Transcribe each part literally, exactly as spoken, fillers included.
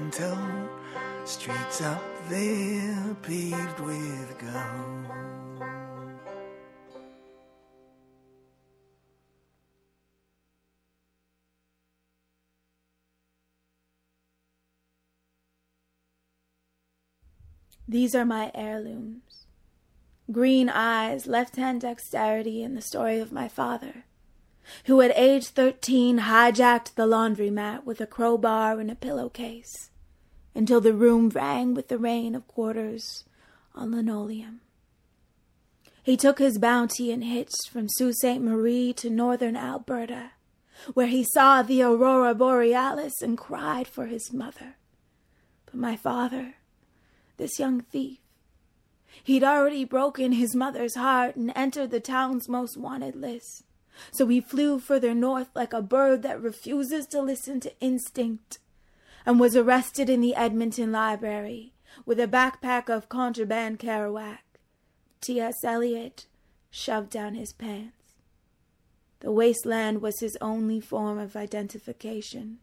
Toronto, streets up there paved with gold. These are my heirlooms. Green eyes, left-hand dexterity, and the story of my father, who at age thirteen hijacked the laundromat with a crowbar and a pillowcase until the room rang with the rain of quarters on linoleum. He took his bounty and hitched from Sault Ste. Marie to northern Alberta, where he saw the aurora borealis and cried for his mother. But my father, this young thief, he'd already broken his mother's heart and entered the town's most wanted list. So he flew further north like a bird that refuses to listen to instinct, and was arrested in the Edmonton Library with a backpack of contraband Kerouac. T S. Eliot shoved down his pants. The wasteland was his only form of identification.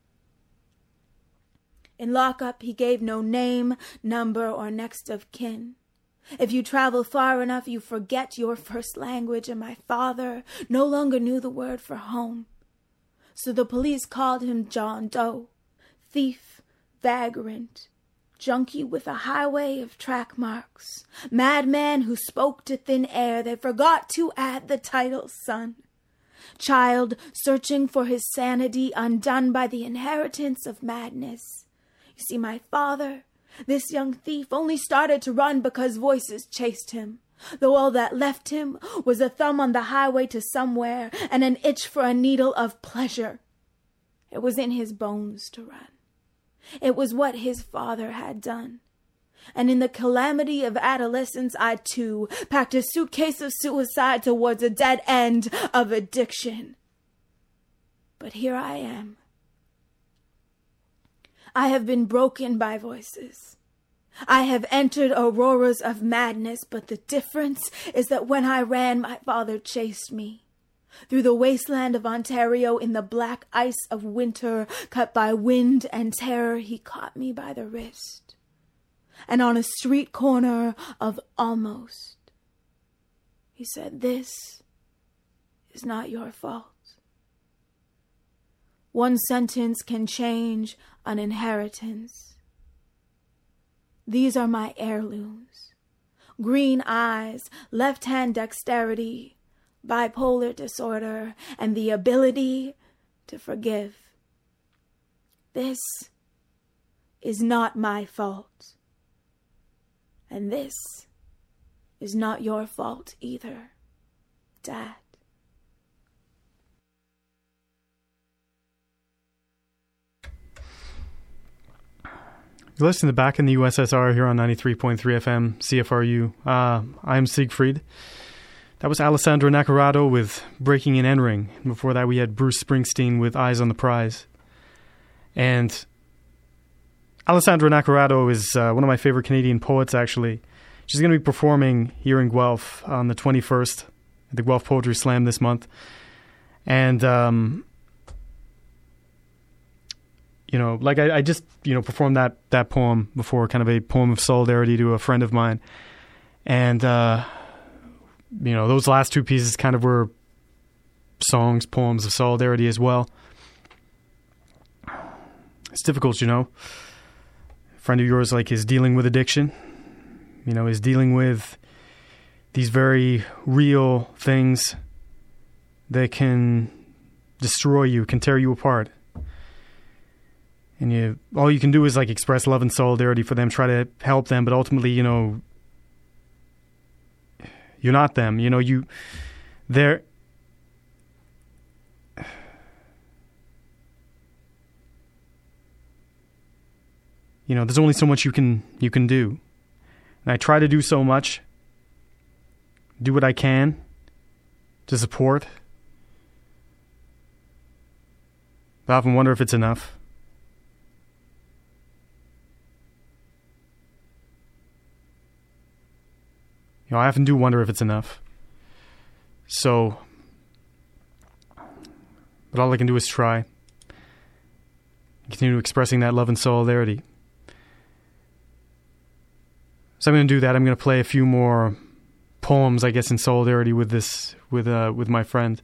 In lockup, he gave no name, number, or next of kin. If you travel far enough, you forget your first language, and my father no longer knew the word for home. So the police called him John Doe, thief, vagrant, junkie with a highway of track marks, madman who spoke to thin air. They forgot to add the title son. Child searching for his sanity, undone by the inheritance of madness. You see, my father, this young thief, only started to run because voices chased him, though all that left him was a thumb on the highway to somewhere and an itch for a needle of pleasure. It was in his bones to run. It was what his father had done. And in the calamity of adolescence, I too packed a suitcase of suicide towards a dead end of addiction. But here I am. I have been broken by voices. I have entered auroras of madness, but the difference is that when I ran, my father chased me. Through the wasteland of Ontario, in the black ice of winter, cut by wind and terror, he caught me by the wrist. And on a street corner of almost, he said, "This is not your fault." One sentence can change an inheritance. These are my heirlooms. Green eyes, left-hand dexterity, bipolar disorder, and the ability to forgive. This is not my fault. And this is not your fault either, Dad. You're listening to Back in the U S S R here on ninety-three point three F M, C F R U. Uh, I'm Siegfried. That was Alessandro Naccarato with Breaking and Entering. Before that, we had Bruce Springsteen with Eyes on the Prize. And Alessandro Naccarato is uh, one of my favorite Canadian poets, actually. She's going to be performing here in Guelph on the twenty-first at the Guelph Poetry Slam this month. And, um, you know, like I, I just, you know, performed that, that poem before, kind of a poem of solidarity to a friend of mine. And, uh, you know, those last two pieces kind of were songs, poems of solidarity as well. It's difficult, you know. A friend of yours, like, is dealing with addiction, you know, is dealing with these very real things that can destroy you, can tear you apart. And you, all you can do is, like, express love and solidarity for them, try to help them, but ultimately, you know, you're not them. You know, you, they're, you know, there's only so much you can, you can do. And I try to do so much, do what I can to support. But I often wonder if it's enough. You know, I often do wonder if it's enough. So, but all I can do is try. Continue expressing that love and solidarity. So I'm going to do that. I'm going to play a few more poems, I guess, in solidarity with this, with uh, with my friend.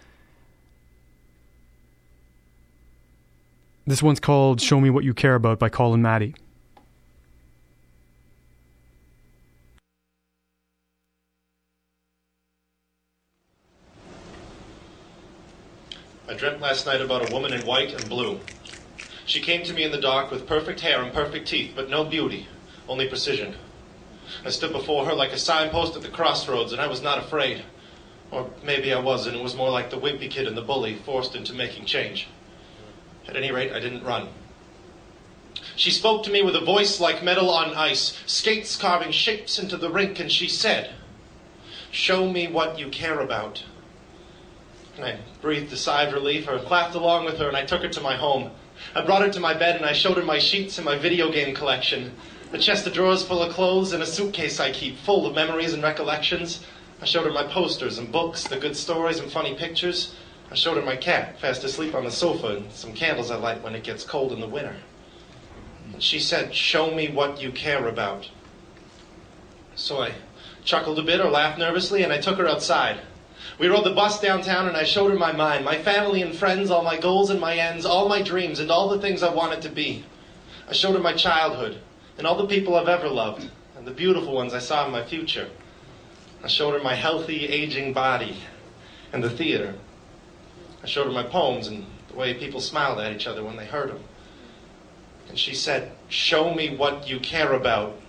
This one's called Show Me What You Care About by Colin Matty. I dreamt last night about a woman in white and blue. She came to me in the dark with perfect hair and perfect teeth, but no beauty, only precision. I stood before her like a signpost at the crossroads, and I was not afraid. Or maybe I was, and it was more like the wimpy kid and the bully forced into making change. At any rate, I didn't run. She spoke to me with a voice like metal on ice, skates carving shapes into the rink, and she said, "Show me what you care about." And I breathed a sigh of relief, or laughed along with her, and I took her to my home. I brought her to my bed, and I showed her my sheets and my video game collection, a chest of drawers full of clothes, and a suitcase I keep full of memories and recollections. I showed her my posters and books, the good stories and funny pictures. I showed her my cat, fast asleep on the sofa, and some candles I light when it gets cold in the winter. And she said, "Show me what you care about." So I chuckled a bit or laughed nervously, and I took her outside. We rode the bus downtown, and I showed her my mind, my family and friends, all my goals and my ends, all my dreams, and all the things I wanted to be. I showed her my childhood, and all the people I've ever loved, and the beautiful ones I saw in my future. I showed her my healthy, aging body, and the theater. I showed her my poems, and the way people smiled at each other when they heard them. And she said, "Show me what you care about."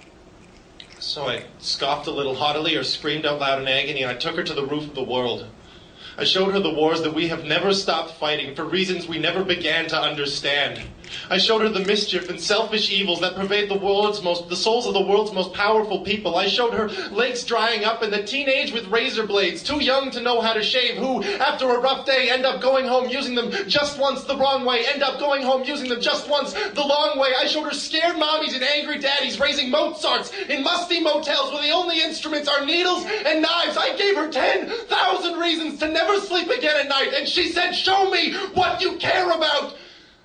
So I scoffed a little haughtily or screamed out loud in agony, and I took her to the roof of the world. I showed her the wars that we have never stopped fighting for reasons we never began to understand. I showed her the mischief and selfish evils that pervade the world's most, the souls of the world's most powerful people. I showed her legs drying up and the teenage with razor blades, too young to know how to shave, who, after a rough day, end up going home using them just once the wrong way, end up going home using them just once the long way. I showed her scared mommies and angry daddies raising Mozarts in musty motels where the only instruments are needles and knives. I gave her ten thousand reasons to never sleep again at night, and she said, "Show me what you care about."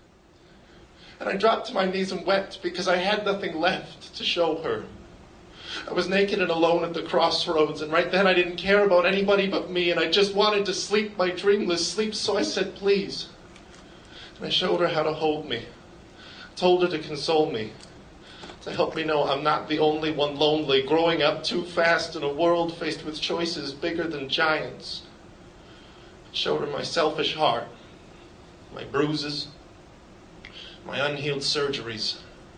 And I dropped to my knees and wept because I had nothing left to show her. I was naked and alone at the crossroads, and right then I didn't care about anybody but me, and I just wanted to sleep my dreamless sleep, so I said, "Please." And I showed her how to hold me, told her to console me, to help me know I'm not the only one lonely, growing up too fast in a world faced with choices bigger than giants. I showed her my selfish heart, my bruises, my unhealed surgeries,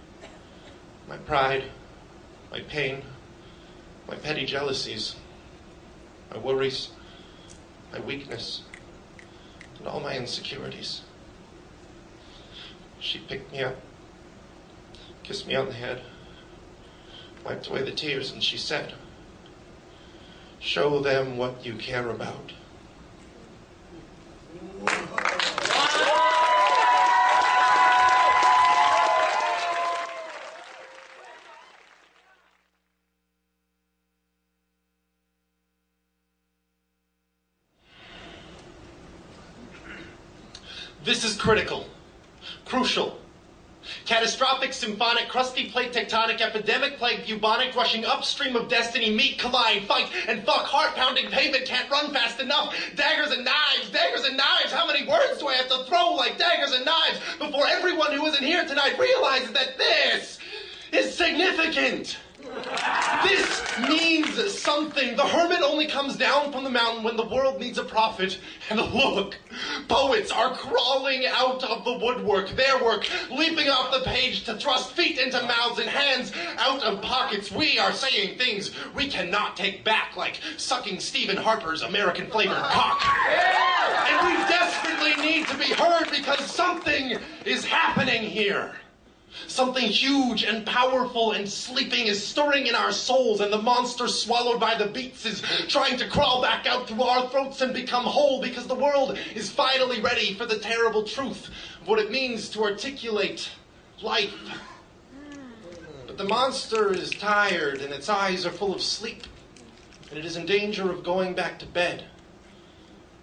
my pride, my pain, my petty jealousies, my worries, my weakness, and all my insecurities. She picked me up, kissed me on the head, wiped away the tears, and she said, "Show them what you care about." This is critical, crucial, catastrophic, symphonic, crusty plate tectonic, epidemic, plague, bubonic, rushing upstream of destiny, meet, collide, fight, and fuck, heart-pounding pavement, can't run fast enough, daggers and knives, daggers and knives, how many words do I have to throw like daggers and knives before everyone who isn't here tonight realizes that this is significant? This means something. The hermit only comes down from the mountain when the world needs a prophet. And look, poets are crawling out of the woodwork, their work, leaping off the page to thrust feet into mouths and hands out of pockets. We are saying things we cannot take back, like sucking Stephen Harper's American-flavored cock. And we desperately need to be heard because something is happening here. Something huge and powerful and sleeping is stirring in our souls, and the monster swallowed by the beats is trying to crawl back out through our throats and become whole because the world is finally ready for the terrible truth of what it means to articulate life. But the monster is tired and its eyes are full of sleep, and it is in danger of going back to bed.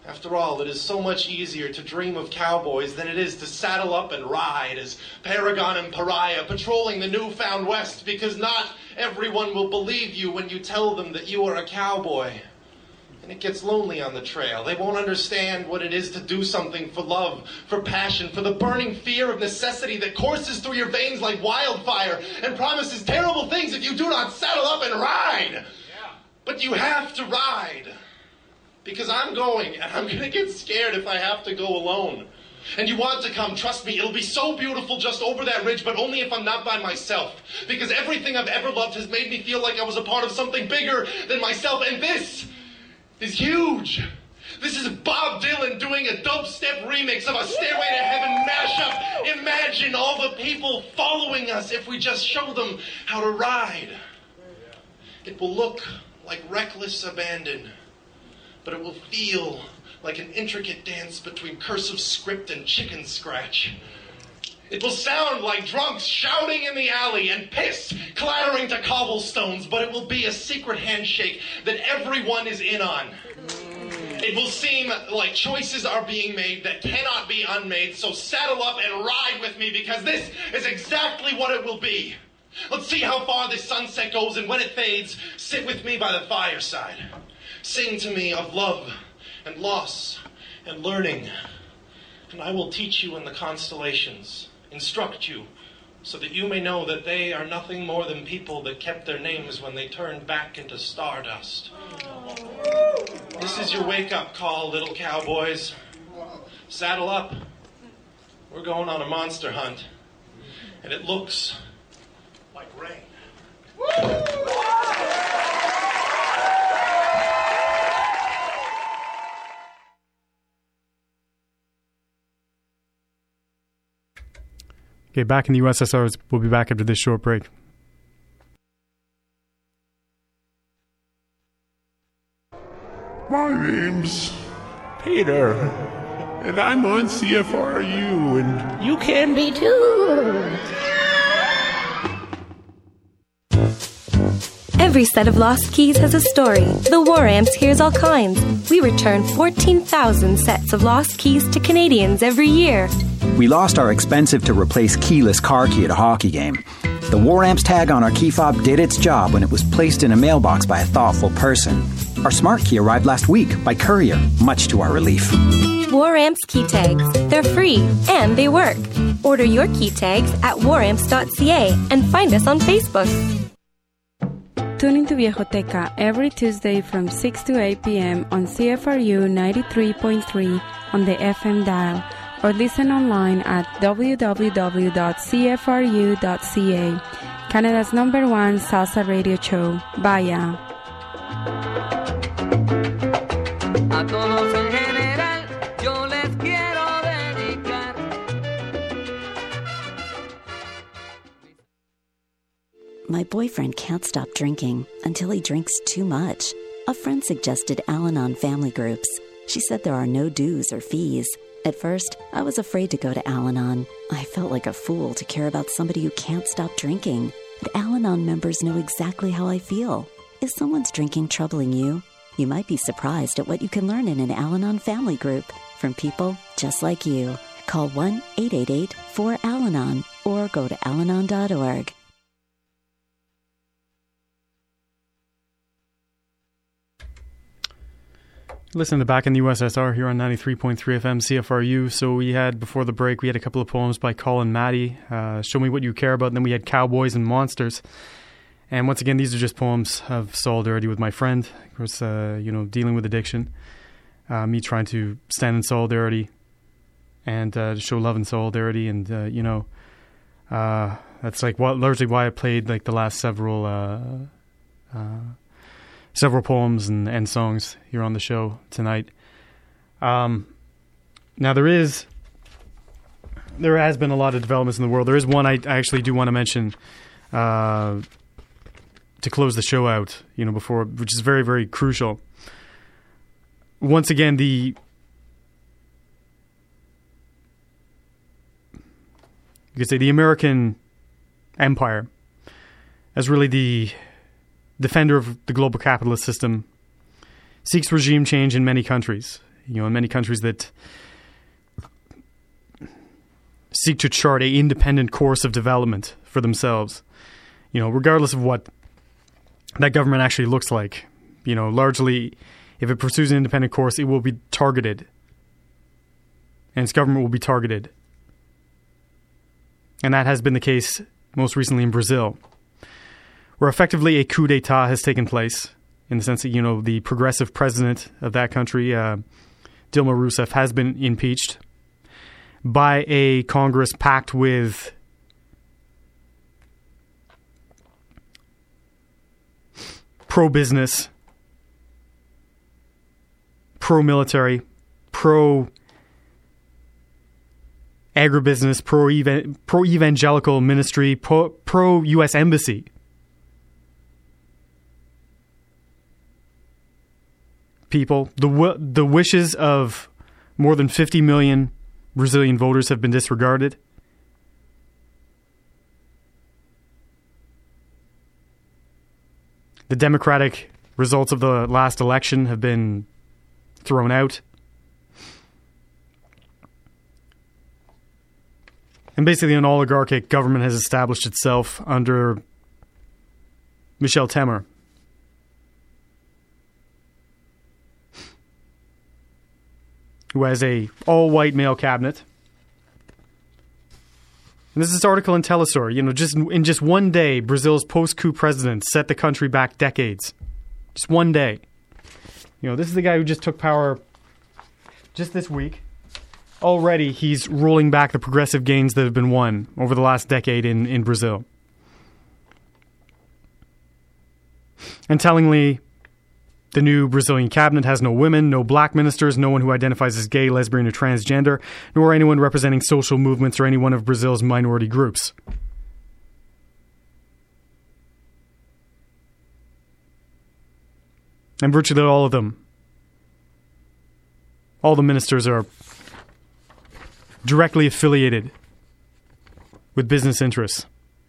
After all, it is so much easier to dream of cowboys than it is to saddle up and ride as paragon and pariah patrolling the newfound West, because not everyone will believe you when you tell them that you are a cowboy. And it gets lonely on the trail. They won't understand what it is to do something for love, for passion, for the burning fear of necessity that courses through your veins like wildfire and promises terrible things if you do not saddle up and ride. Yeah. But you have to ride. Because I'm going, and I'm going to get scared if I have to go alone. And you want to come, trust me, it'll be so beautiful just over that ridge, but only if I'm not by myself. Because everything I've ever loved has made me feel like I was a part of something bigger than myself, and this is huge. This is Bob Dylan doing a dubstep remix of a Stairway to Heaven mashup. Imagine all the people following us if we just show them how to ride. It will look like reckless abandon, but it will feel like an intricate dance between cursive script and chicken scratch. It will sound like drunks shouting in the alley and piss clattering to cobblestones, but it will be a secret handshake that everyone is in on. It will seem like choices are being made that cannot be unmade, so saddle up and ride with me, because this is exactly what it will be. Let's see how far this sunset goes, and when it fades, sit with me by the fireside. Sing to me of love and loss and learning, and I will teach you in the constellations, instruct you, so that you may know that they are nothing more than people that kept their names when they turned back into stardust. This is your wake-up call, little cowboys. Saddle up. We're going on a monster hunt, and it looks like rain. Okay, back in the U S S R. We'll be back after this short break. My name's Peter, and I'm on C F R U, and you can be too. Every set of lost keys has a story. The War Amps hears all kinds. We return fourteen thousand sets of lost keys to Canadians every year. We lost our expensive-to-replace keyless car key at a hockey game. The War Amps tag on our key fob did its job when it was placed in a mailbox by a thoughtful person. Our smart key arrived last week by courier, much to our relief. War Amps key tags. They're free, and they work. Order your key tags at war amps dot c a and find us on Facebook. Tune into Viejoteca every Tuesday from six to eight p.m. on C F R U ninety-three point three on the F M dial, or listen online at w w w dot c f r u dot c a. Canada's number one salsa radio show. Vaya. A todos en general, yo les quiero dedicar. My boyfriend can't stop drinking until he drinks too much. A friend suggested Al-Anon family groups. She said there are no dues or fees. At first, I was afraid to go to Al-Anon. I felt like a fool to care about somebody who can't stop drinking. But Al-Anon members know exactly how I feel. If someone's drinking troubling you, you might be surprised at what you can learn in an Al-Anon family group from people just like you. Call one eight eight eight four Al Anon or go to al anon dot org. Listen to Back in the U S S R here on ninety-three point three F M C F R U. So we had, before the break, we had a couple of poems by Colin Matty, uh, Show Me What You Care About, and then we had Cowboys and Monsters. And once again, these are just poems of solidarity with my friend, of course, uh, you know, dealing with addiction, uh, me trying to stand in solidarity and uh, to show love and solidarity. And, uh, you know, uh, that's like what, largely why I played like the last several uh, uh, several poems and, and songs here on the show tonight. Um, now, there is, there has been a lot of developments in the world. There is one I, I actually do want to mention uh to close the show out, you know, before, which is very, very crucial. Once again, the you could say the American empire, as really the defender of the global capitalist system, seeks regime change in many countries. you know, in many countries that seek to chart a independent course of development for themselves, you know, regardless of what that government actually looks like. You know, largely, if it pursues an independent course, it will be targeted. And its government will be targeted. And that has been the case most recently in Brazil, where effectively a coup d'etat has taken place, in the sense that, you know, the progressive president of that country, uh, Dilma Rousseff, has been impeached by a Congress packed with pro-business, pro-military, pro-agribusiness, pro-evan- pro-evangelical ministry, pro- pro-U S embassy. People, the w- the wishes of more than fifty million Brazilian voters have been disregarded. The democratic results of the last election have been thrown out. And basically an oligarchic government has established itself under Michel Temer. Who has a all-white male cabinet. And this is this article in Telesur. You know, just in just one day, Brazil's post-coup president set the country back decades. Just one day. You know, this is the guy who just took power just this week. Already, he's rolling back the progressive gains that have been won over the last decade in, in Brazil. And tellingly, the new Brazilian cabinet has no women, no black ministers, no one who identifies as gay, lesbian, or transgender, nor anyone representing social movements or any one of Brazil's minority groups. And virtually all of them, all the ministers are directly affiliated with business interests.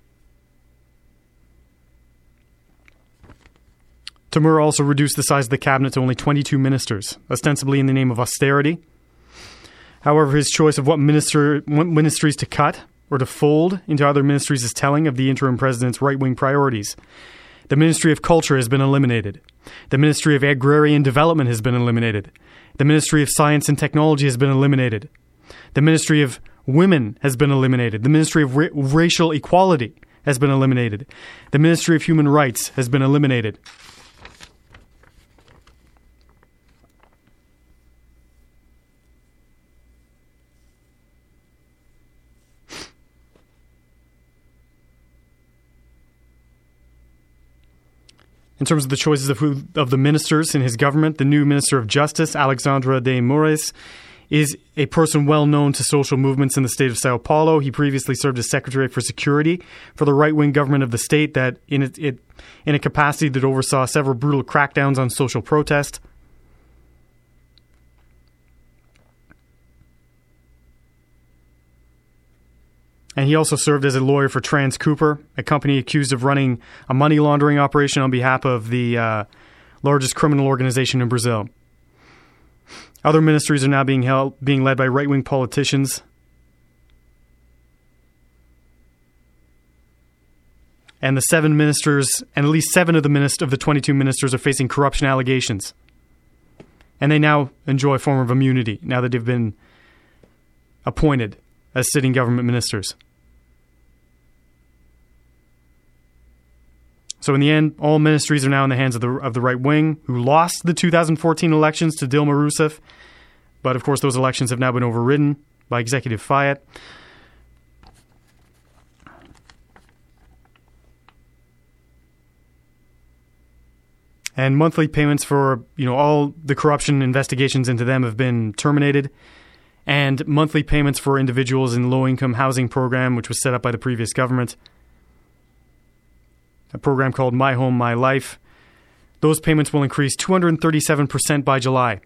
Temer also reduced the size of the cabinet to only twenty-two ministers, ostensibly in the name of austerity. However, his choice of what minister, what ministries to cut or to fold into other ministries is telling of the interim president's right-wing priorities. The Ministry of Culture has been eliminated. The Ministry of Agrarian Development has been eliminated. The Ministry of Science and Technology has been eliminated. The Ministry of Women has been eliminated. The Ministry of Ra- Racial Equality has been eliminated. The Ministry of Human Rights has been eliminated. In terms of the choices of who of the ministers in his government, the new Minister of Justice, Alexandre de Moraes, is a person well known to social movements in the state of Sao Paulo. He previously served as Secretary for Security for the right-wing government of the state that, in it, it in a capacity that oversaw several brutal crackdowns on social protest. And he also served as a lawyer for Trans Cooper, a company accused of running a money laundering operation on behalf of the uh, largest criminal organization in Brazil. Other ministries are now being held, being led by right-wing politicians. And the seven ministers, and at least seven of the minist- of the twenty-two ministers are facing corruption allegations. And they now enjoy a form of immunity, now that they've been appointed as sitting government ministers. So in the end, all ministries are now in the hands of the of the right wing, who lost the two thousand fourteen elections to Dilma Rousseff. But of course, those elections have now been overridden by Executive Fiat. And monthly payments for, you know, all the corruption investigations into them have been terminated. And monthly payments for individuals in the low-income housing program, which was set up by the previous government, a program called My Home, My Life, those payments will increase two hundred thirty-seven percent by July.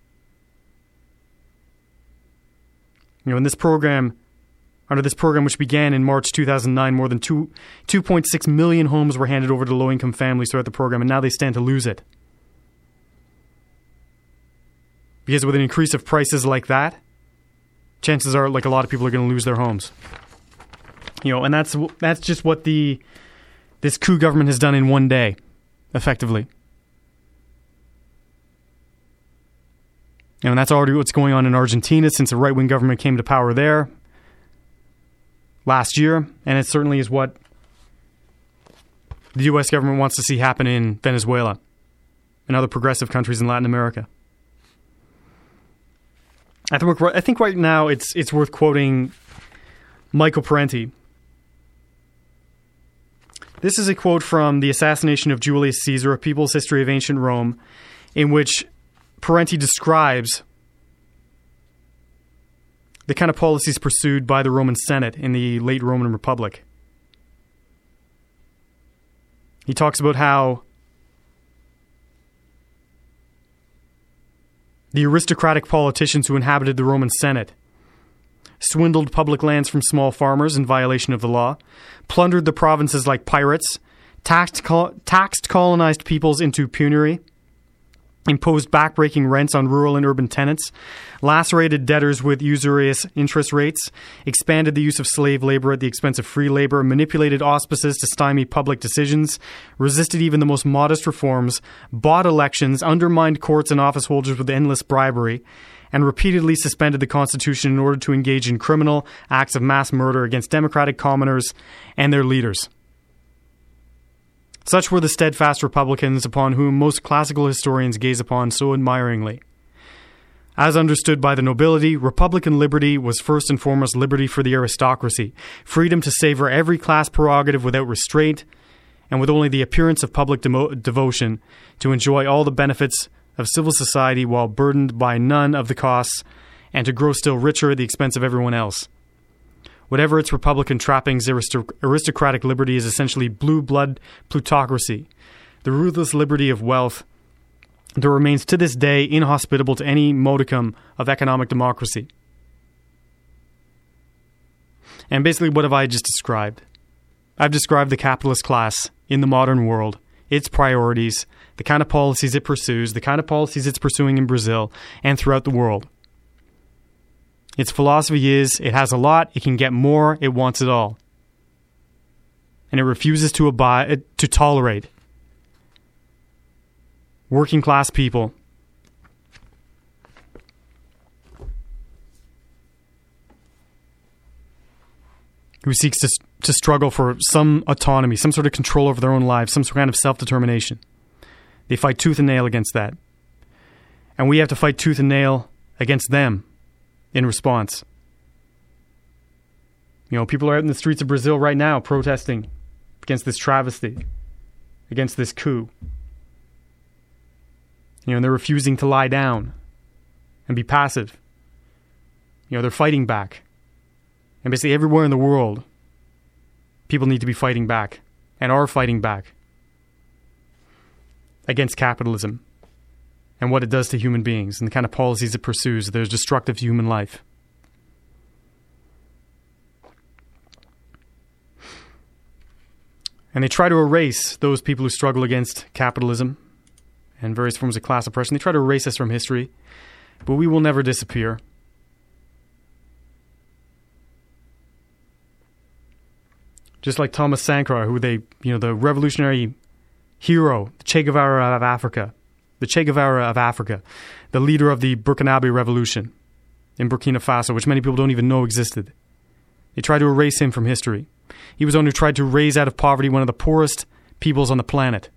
You know, in this program, under this program, which began in March two thousand nine, more than two, 2.6 million homes were handed over to low-income families throughout the program, and now they stand to lose it. Because with an increase of prices like that, chances are like a lot of people are going to lose their homes. You know, and that's that's just what the this coup government has done in one day, effectively. You know, and that's already what's going on in Argentina since the right-wing government came to power there last year, and it certainly is what the U S government wants to see happen in Venezuela and other progressive countries in Latin America. I think I think right now it's it's worth quoting Michael Parenti. This is a quote from The Assassination of Julius Caesar, A People's History of Ancient Rome, in which Parenti describes the kind of policies pursued by the Roman Senate in the late Roman Republic. He talks about how the aristocratic politicians who inhabited the Roman Senate swindled public lands from small farmers in violation of the law, plundered the provinces like pirates, taxed, col- taxed colonized peoples into penury, imposed backbreaking rents on rural and urban tenants, lacerated debtors with usurious interest rates, expanded the use of slave labor at the expense of free labor, manipulated auspices to stymie public decisions, resisted even the most modest reforms, bought elections, undermined courts and office holders with endless bribery, and repeatedly suspended the Constitution in order to engage in criminal acts of mass murder against democratic commoners and their leaders. Such were the steadfast Republicans upon whom most classical historians gaze upon so admiringly. As understood by the nobility, Republican liberty was first and foremost liberty for the aristocracy, freedom to savor every class prerogative without restraint, and with only the appearance of public demo- devotion to enjoy all the benefits of civil society while burdened by none of the costs, and to grow still richer at the expense of everyone else. Whatever its Republican trappings, aristoc- aristocratic liberty is essentially blue blood plutocracy, the ruthless liberty of wealth that remains to this day inhospitable to any modicum of economic democracy. And basically, what have I just described? I've described the capitalist class in the modern world, its priorities, the kind of policies it pursues, the kind of policies it's pursuing in Brazil and throughout the world. Its philosophy is, it has a lot, it can get more, it wants it all. And it refuses to abide, to tolerate working class people who seeks to, to struggle for some autonomy, some sort of control over their own lives, some kind of self-determination. They fight tooth and nail against that. And we have to fight tooth and nail against them in response. You know, people are out in the streets of Brazil right now protesting against this travesty, against this coup. You know, and they're refusing to lie down and be passive. You know, they're fighting back. And basically everywhere in the world, people need to be fighting back and are fighting back against capitalism and what it does to human beings and the kind of policies it pursues that are destructive to human life. And they try to erase those people who struggle against capitalism and various forms of class oppression. They try to erase us from history, but we will never disappear. Just like Thomas Sankara, who they, you know, the revolutionary hero, the Che Guevara of Africa, the Che Guevara of Africa, the leader of the Burkinabe Revolution in Burkina Faso, which many people don't even know existed. They tried to erase him from history. He was the one who tried to raise out of poverty one of the poorest peoples on the planet,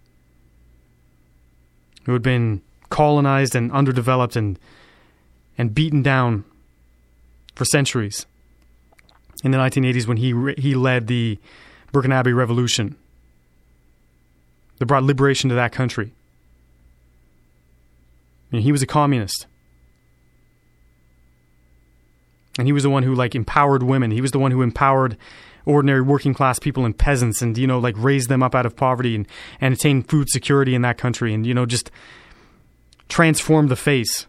who had been colonized and underdeveloped and and beaten down for centuries. In the nineteen eighties, when he he led the Burkinabe Revolution that brought liberation to that country. I mean, he was a communist. And he was the one who, like, empowered women. He was the one who empowered ordinary working class people and peasants and, you know, like, raised them up out of poverty and, and attained food security in that country and, you know, just transformed the face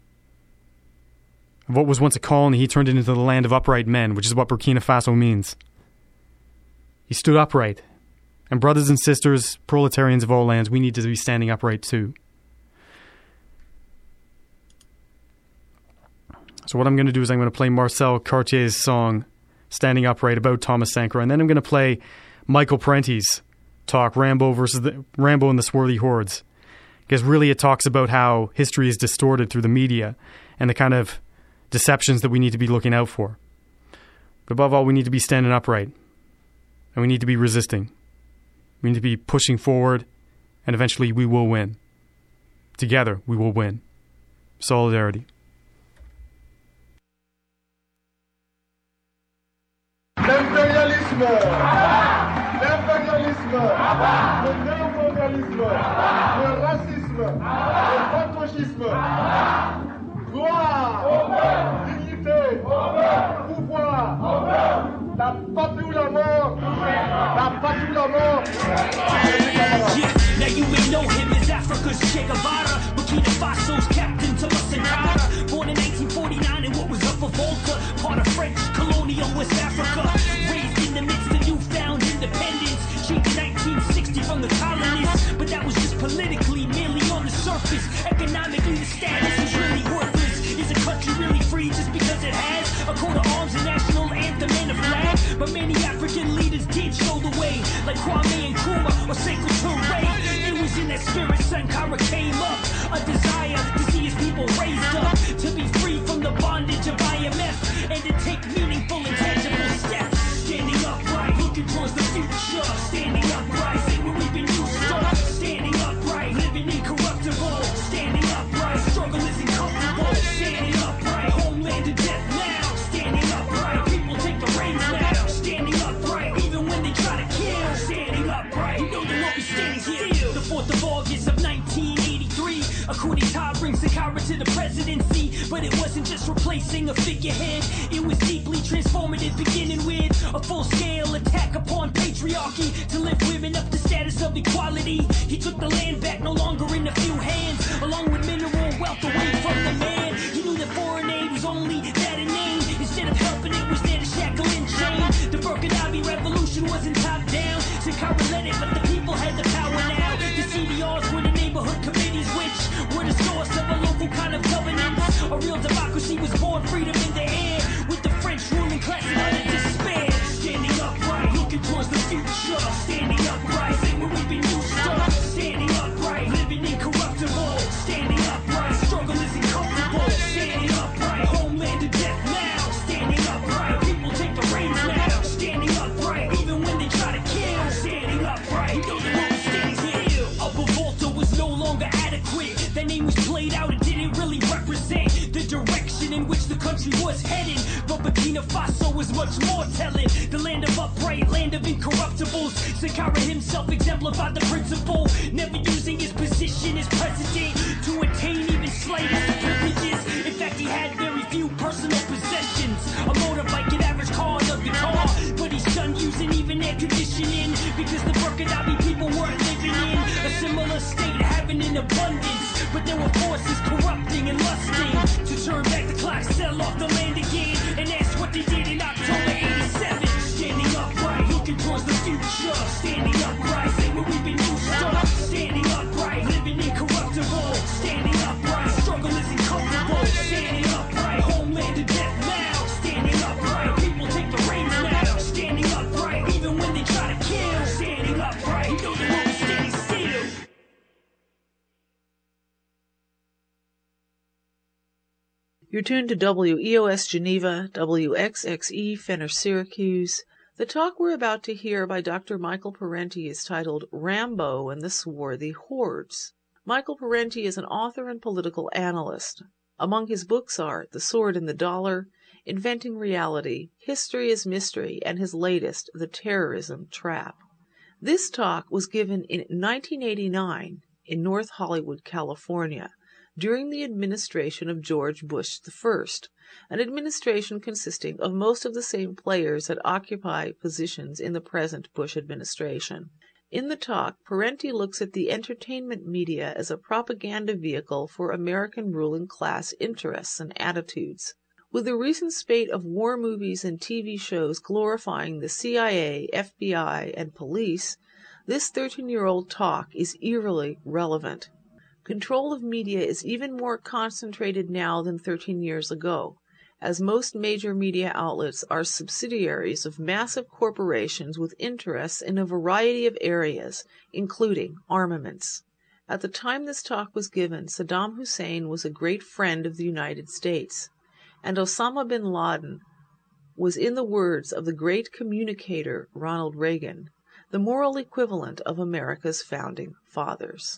of what was once a colony. He turned it into the land of upright men, which is what Burkina Faso means. He stood upright. And brothers and sisters, proletarians of all lands, we need to be standing upright too. So what I'm going to do is I'm going to play Marcel Cartier's song, Standing Upright, about Thomas Sankara, and then I'm going to play Michael Parenti's talk, Rambo versus the, Rambo and the Swarthy Hordes. Because really it talks about how history is distorted through the media and the kind of deceptions that we need to be looking out for. But above all, we need to be standing upright. And we need to be resisting. We need to be pushing forward, and eventually we will win. Together, we will win. Solidarity. L'impérialisme, l'impérialisme, le néocolonialisme, le racisme, le patrochisme, gloire, dignité, pouvoir, la patrie ou la mort, la patrie ou la mort. Yeah, now you may know him as Africa's Che Guevara, Burkina Faso's Captain Thomas Sankara, born in eighteen forty-nine in what was Upper Volta, part of French colonial West Africa, raised in the midst of newfound independence, changed in nineteen sixty from the colonists, but that was just politically, merely on the surface. Economically, the status is really worthless. Is a country really free just because it has a coat of arms, a national anthem, and a flag? But many African leaders did show the way, like Kwame Nkrumah or Sekou Touré. It was in that spirit Sankara came up, a desire to see his people raised up, to be free from the bondage of I M F, and to take meaningful and tangible steps. Standing upright, looking towards the future. Standing upright, say where we've been used to. Standing upright, living incorruptible. Standing upright, struggle isn't comfortable. Standing upright, homeland to death now. Standing upright, people take the reins now. Standing upright, even when they try to kill. Standing upright, you know they won't be standing still. The fourth of August of nineteen eighty-three, a coup d'etat brings Sankara to the presidency, but it wasn't just replacing a figurehead. It was deeply transformative, beginning with a full-scale attack upon patriarchy to lift women up to status of equality. He took the land back, no longer in a few hands, along with mineral wealth away from the man. He knew that foreign aid was only that in name. Instead of helping, it was there to shackle and chain. The Burkinabe revolution wasn't top down. Sankara led it, but the people had the power now. The C D Rs were the neighborhood committees, which were the source of a local kind of governance. A real democracy was born, freedom in the air, with the French ruling class in utter despair. Standing upright, looking towards the future. Standing upright, say where we've been used to. Standing upright, living incorruptible. Standing upright, struggle isn't comfortable. Standing upright, homeland to death now. Standing upright, people take the reins now. Standing upright, even when they try to kill. Standing upright, you know they won't be standing still. Upper Volta was no longer adequate. That name was played out, it didn't really represent the direction in which the country was heading. But Burkina Faso was much more telling. The land of upright, land of incorruptibles. Sankara himself exemplified the principle, never using his position as president to attain even slightest of privileges. In fact, he had very few personal possessions. A motorbike, an average car, and a guitar. But he shunned using even air conditioning, because the Burkinabe people weren't living in a similar state, having in abundance. But there were forces corrupting and lusting to turn back the clock, sell off the land again. And that's what they did in October eighty-seven. Standing upright, looking towards the future. Standing upright, say where we've been used to. Standing upright, living incorruptible. Standing upright, struggle isn't comfortable. Standing upright, homeland to death now. Standing upright, people take the reins now. Standing upright, even when they try to kill. Standing upright, you know they won't be standing still. You're tuned to W E O S Geneva, W X X E Fenner Syracuse. The talk we're about to hear by Doctor Michael Parenti is titled Rambo and the Swarthy Hordes. Michael Parenti is an author and political analyst. Among his books are The Sword and the Dollar, Inventing Reality, History is Mystery, and his latest, The Terrorism Trap. This talk was given in nineteen eighty-nine in North Hollywood, California, during the administration of George Bush the First, an administration consisting of most of the same players that occupy positions in the present Bush administration. In the talk, Parenti looks at the entertainment media as a propaganda vehicle for American ruling class interests and attitudes. With the recent spate of war movies and T V shows glorifying the C I A, F B I, and police, this thirteen-year-old talk is eerily relevant. Control of media is even more concentrated now than thirteen years ago, as most major media outlets are subsidiaries of massive corporations with interests in a variety of areas, including armaments. At the time this talk was given, Saddam Hussein was a great friend of the United States, and Osama bin Laden was, in the words of the great communicator Ronald Reagan, the moral equivalent of America's founding fathers.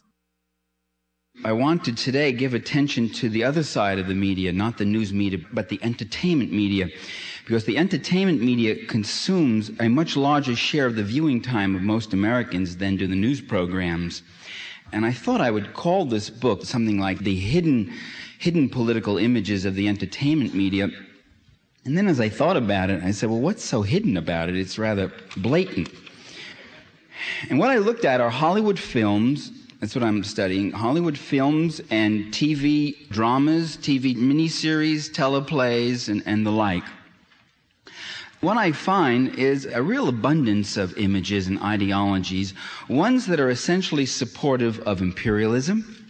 I want to today give attention to the other side of the media, not the news media, but the entertainment media, because the entertainment media consumes a much larger share of the viewing time of most Americans than do the news programs. And I thought I would call this book something like The Hidden, Hidden Political Images of the Entertainment Media. And then as I thought about it, I said, well, what's so hidden about it? It's rather blatant. And what I looked at are Hollywood films. That's what I'm studying. Hollywood films and T V dramas, T V miniseries, teleplays, and, and the like. What I find is a real abundance of images and ideologies, ones that are essentially supportive of imperialism,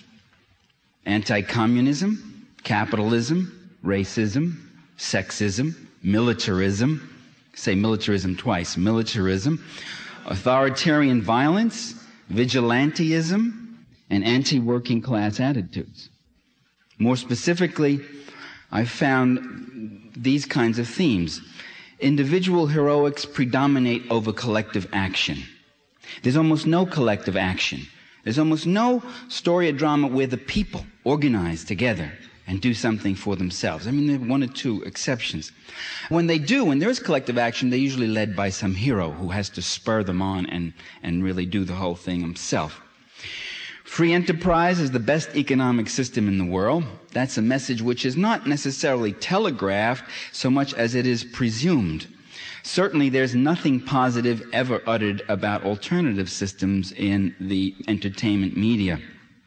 anti-communism, capitalism, racism, sexism, militarism, say militarism twice, militarism, authoritarian violence, vigilantism, and anti-working class attitudes. More specifically, I've found these kinds of themes. Individual heroics predominate over collective action. There's almost no collective action. There's almost no story or drama where the people organize together and do something for themselves. I mean, there are one or two exceptions. When they do, when there is collective action, they're usually led by some hero who has to spur them on and, and really do the whole thing himself. Free enterprise is the best economic system in the world. That's a message which is not necessarily telegraphed so much as it is presumed. Certainly there's nothing positive ever uttered about alternative systems in the entertainment media.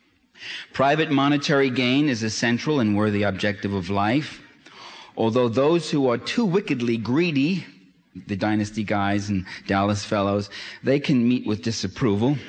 Private monetary gain is a central and worthy objective of life, although those who are too wickedly greedy, the Dynasty guys and Dallas fellows, they can meet with disapproval.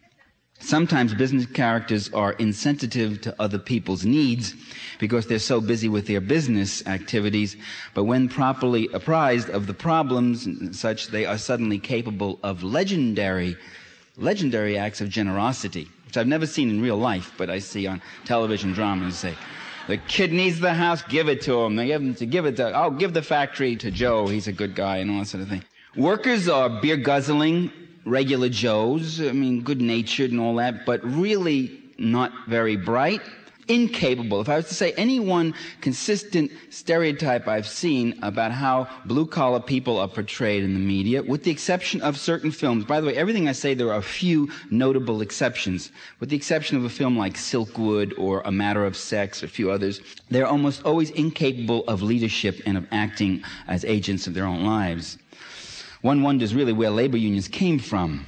Sometimes business characters are insensitive to other people's needs because they're so busy with their business activities, but when properly apprised of the problems and such, they are suddenly capable of legendary, legendary acts of generosity, which I've never seen in real life, but I see on television dramas. Say, the kid needs the house, give it to him. They give him to give it to, oh, give the factory to Joe, he's a good guy, and all that sort of thing. Workers are beer guzzling, regular Joes, I mean, good-natured and all that, but really not very bright, incapable. If I was to say any one consistent stereotype I've seen about how blue-collar people are portrayed in the media, with the exception of certain films. By the way, everything I say, there are a few notable exceptions. With the exception of a film like Silkwood or A Matter of Sex, a few others, they're almost always incapable of leadership and of acting as agents of their own lives. One wonders really where labor unions came from.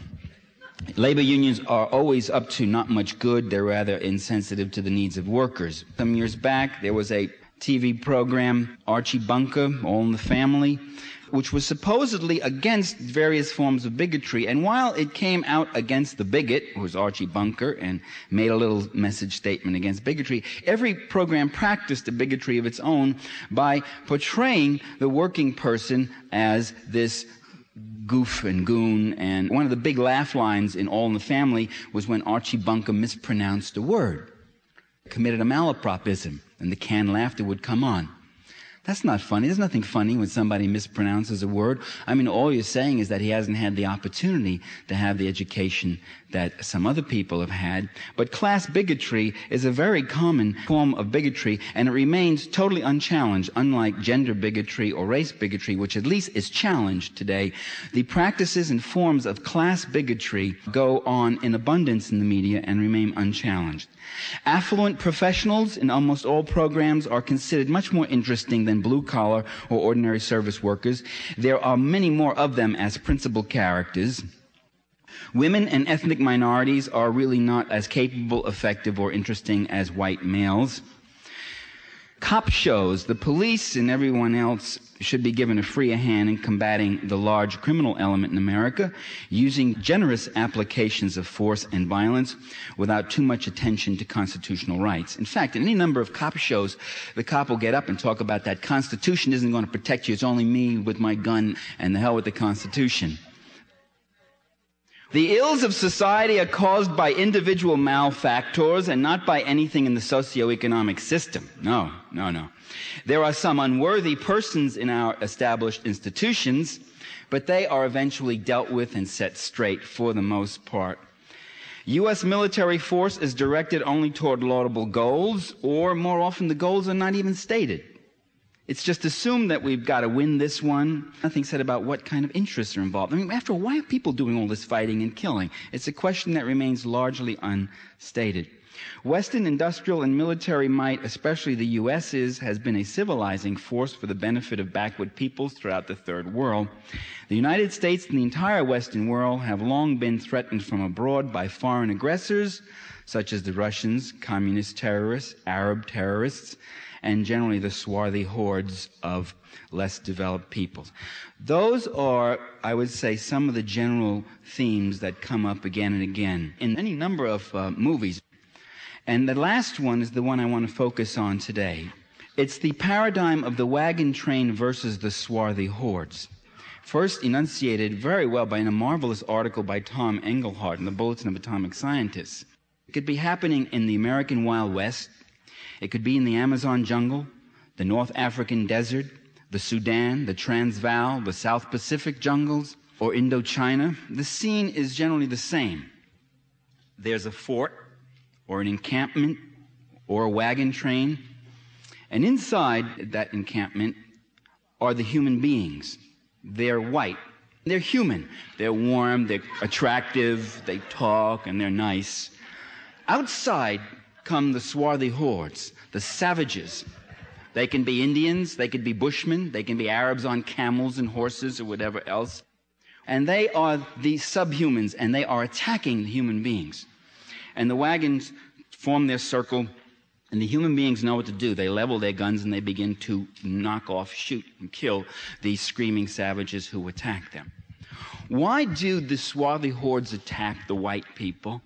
Labor unions are always up to not much good. They're rather insensitive to the needs of workers. Some years back, there was a T V program, Archie Bunker, All in the Family, which was supposedly against various forms of bigotry. And while it came out against the bigot, who was Archie Bunker, and made a little message statement against bigotry, every program practiced a bigotry of its own by portraying the working person as this goof and goon. And one of the big laugh lines in All in the Family was when Archie Bunker mispronounced a word, committed a malapropism, and the canned laughter would come on. That's not funny. There's nothing funny when somebody mispronounces a word. I mean, all you're saying is that he hasn't had the opportunity to have the education that some other people have had. But class bigotry is a very common form of bigotry, and it remains totally unchallenged, unlike gender bigotry or race bigotry, which at least is challenged today. The practices and forms of class bigotry go on in abundance in the media and remain unchallenged. Affluent professionals in almost all programs are considered much more interesting than blue-collar or ordinary service workers. There are many more of them as principal characters. Women and ethnic minorities are really not as capable, effective, or interesting as white males. Cop shows, the police and everyone else should be given a freer hand in combating the large criminal element in America, using generous applications of force and violence without too much attention to constitutional rights. In fact, in any number of cop shows, the cop will get up and talk about that Constitution isn't going to protect you, it's only me with my gun, and the hell with the Constitution. The ills of society are caused by individual malfactors and not by anything in the socioeconomic system. No, no, no. There are some unworthy persons in our established institutions, but they are eventually dealt with and set straight for the most part. U S military force is directed only toward laudable goals, or more often the goals are not even stated. It's just assumed that we've got to win this one. Nothing said about what kind of interests are involved. I mean, after all, why are people doing all this fighting and killing? It's a question that remains largely unstated. Western industrial and military might, especially the U S's, has been a civilizing force for the benefit of backward peoples throughout the Third World. The United States and the entire Western world have long been threatened from abroad by foreign aggressors, such as the Russians, communist terrorists, Arab terrorists, and generally the swarthy hordes of less developed peoples. Those are, I would say, some of the general themes that come up again and again in any number of uh, movies. And the last one is the one I want to focus on today. It's the paradigm of the wagon train versus the swarthy hordes. First enunciated very well by in a marvelous article by Tom Engelhardt in the Bulletin of Atomic Scientists. It could be happening in the American Wild West. It could be in the Amazon jungle, the North African desert, the Sudan, the Transvaal, the South Pacific jungles, or Indochina. The scene is generally the same. There's a fort, or an encampment, or a wagon train, and inside that encampment are the human beings. They're white. They're human. They're warm, they're attractive, they talk, and they're nice. Outside come the swarthy hordes, the savages. They can be Indians, they could be Bushmen, they can be Arabs on camels and horses or whatever else. And they are the subhumans, and they are attacking the human beings. And the wagons form their circle, and the human beings know what to do. They level their guns and they begin to knock off, shoot, and kill these screaming savages who attack them. Why do the swarthy hordes attack the white people?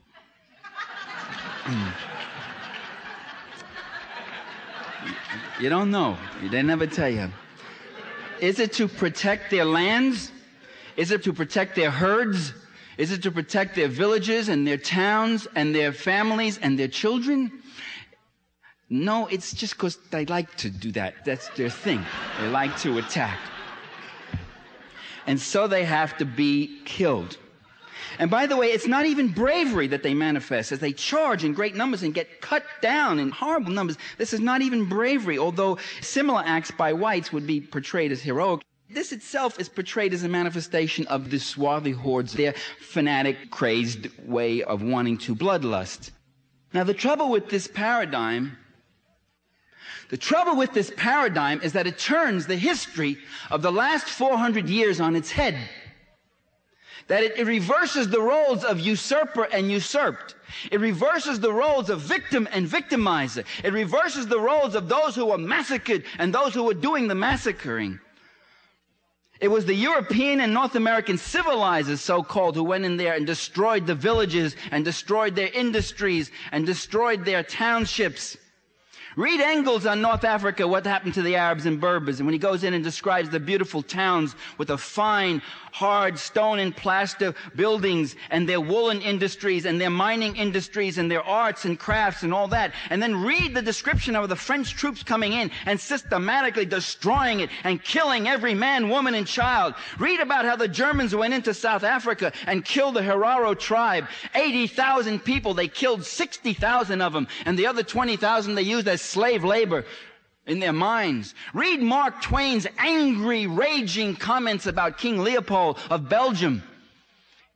You don't know. They never tell you. Is it to protect their lands? Is it to protect their herds? Is it to protect their villages and their towns and their families and their children? No, it's just because they like to do that. That's their thing. They like to attack. And so they have to be killed. And by the way, it's not even bravery that they manifest as they charge in great numbers and get cut down in horrible numbers. This is not even bravery, although similar acts by whites would be portrayed as heroic. This itself is portrayed as a manifestation of the swarthy hordes, their fanatic, crazed way of wanting to bloodlust. Now, the trouble with this paradigm, the trouble with this paradigm is that it turns the history of the last four hundred years on its head. That it, it reverses the roles of usurper and usurped. It reverses the roles of victim and victimizer. It reverses the roles of those who were massacred and those who were doing the massacring. It was the European and North American civilizers, so-called, who went in there and destroyed the villages and destroyed their industries and destroyed their townships. Read Engels on North Africa, what happened to the Arabs and Berbers, and when he goes in and describes the beautiful towns with the fine, hard stone and plaster buildings and their woolen industries and their mining industries and their arts and crafts and all that. And then read the description of the French troops coming in and systematically destroying it and killing every man, woman, and child. Read about how the Germans went into South Africa and killed the Herero tribe. eighty thousand people, they killed sixty thousand of them, and the other twenty thousand they used as slave labor in their minds. Read Mark Twain's angry, raging comments about King Leopold of Belgium,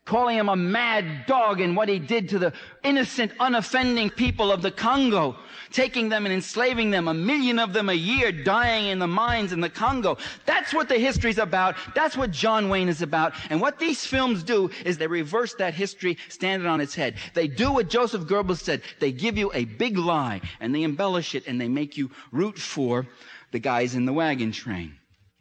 calling him a mad dog and what he did to the innocent, unoffending people of the Congo, taking them and enslaving them, a million of them a year dying in the mines in the Congo. That's what the history's about. That's what John Wayne is about. And what these films do is they reverse that history, stand it on its head. They do what Joseph Goebbels said. They give you a big lie, and they embellish it, and they make you root for the guys in the wagon train.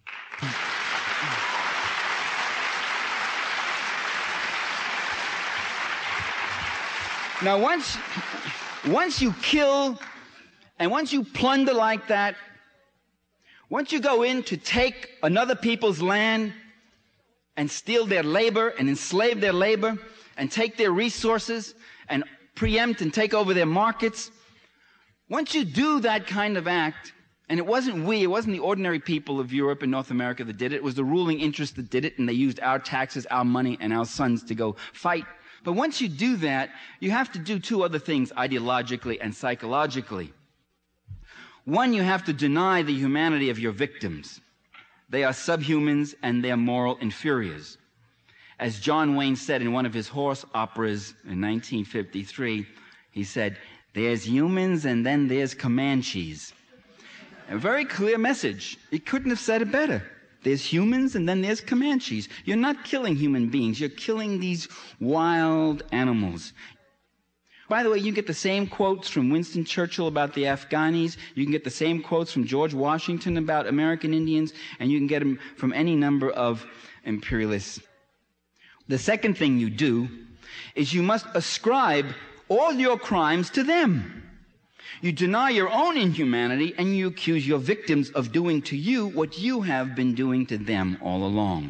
Now, once, once you kill and once you plunder like that, once you go in to take another people's land and steal their labor and enslave their labor and take their resources and preempt and take over their markets, once you do that kind of act, and it wasn't we, it wasn't the ordinary people of Europe and North America that did it, it was the ruling interest that did it, and they used our taxes, our money, and our sons to go fight. But once you do that, you have to do two other things ideologically and psychologically. One, you have to deny the humanity of your victims. They are subhumans and they are moral inferiors. As John Wayne said in one of his horse operas in nineteen fifty-three, he said, "There's humans and then there's Comanches." A very clear message. He couldn't have said it better. There's humans and then there's Comanches. You're not killing human beings. You're killing these wild animals. By the way, you can get the same quotes from Winston Churchill about the Afghanis. You can get the same quotes from George Washington about American Indians. And you can get them from any number of imperialists. The second thing you do is you must ascribe all your crimes to them. You deny your own inhumanity and you accuse your victims of doing to you what you have been doing to them all along.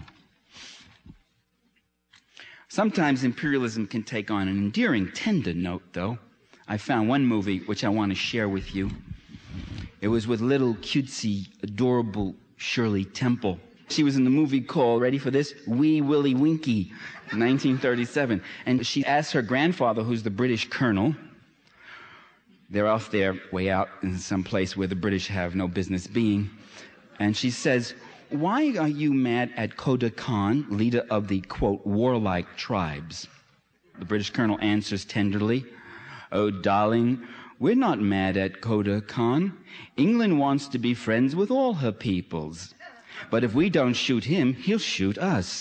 Sometimes imperialism can take on an endearing, tender note, though. I found one movie which I want to share with you. It was with little, cutesy, adorable Shirley Temple. She was in the movie called, ready for this, Wee Willie Winkie, nineteen thirty-seven. And she asked her grandfather, who's the British colonel, they're off there, way out in some place where the British have no business being. And she says, "Why are you mad at Koda Khan, leader of the, quote, warlike tribes?" The British colonel answers tenderly, "Oh, darling, we're not mad at Koda Khan. England wants to be friends with all her peoples. But if we don't shoot him, he'll shoot us."